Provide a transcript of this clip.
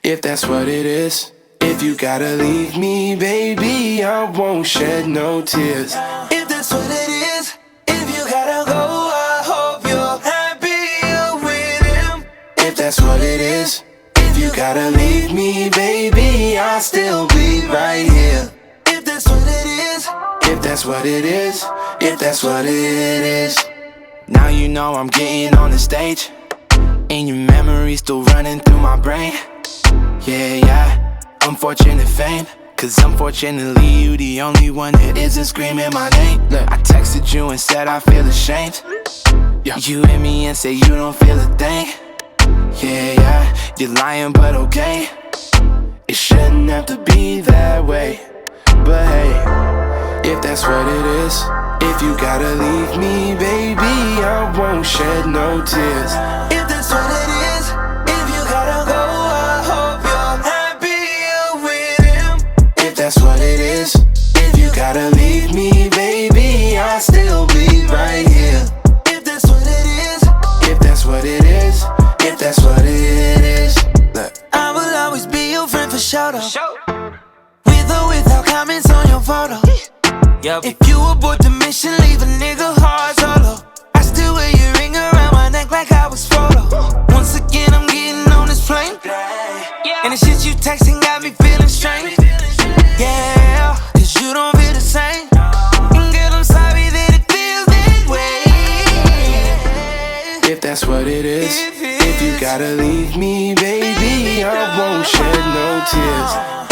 if that's what it is. If you gotta leave me, baby, I won't shed no tears. If that's what it is, if you gotta go, I hope you're happy with him. If that's what it is, if you gotta leave me, baby, I'll still be right here. If that's what it is, if that's what it is, if that's what it is. Now you know I'm getting on the stage, and your memory's still running through my brain. Yeah, unfortunate fame, cause unfortunately you the only one that isn't screaming my name. Look, I texted you and said I feel ashamed. You hit me and say you don't feel a thing. Yeah, you're lying but okay. It shouldn't have to be that way. But hey, if that's what it is, if you gotta leave me, baby, I won't shed no tears. If that's what it is, if you gotta go, I hope you're happy with him. If that's what it is, if you gotta leave me, baby, I'll still be right here. If that's what it is, if that's what it is, if that's what it is. Look, I will always be your friend for sure though. With or without comments on your photo. If you abort the mission, leave a nigga hard solo. I still wear your ring around my neck like I was Frodo. Once again, I'm getting on this plane, and the shit you texting got me feeling strange. Yeah, cause you don't feel the same. And girl, I'm sorry that it feels that way. If that's what it is, if you gotta leave me, baby, I won't shed no tears.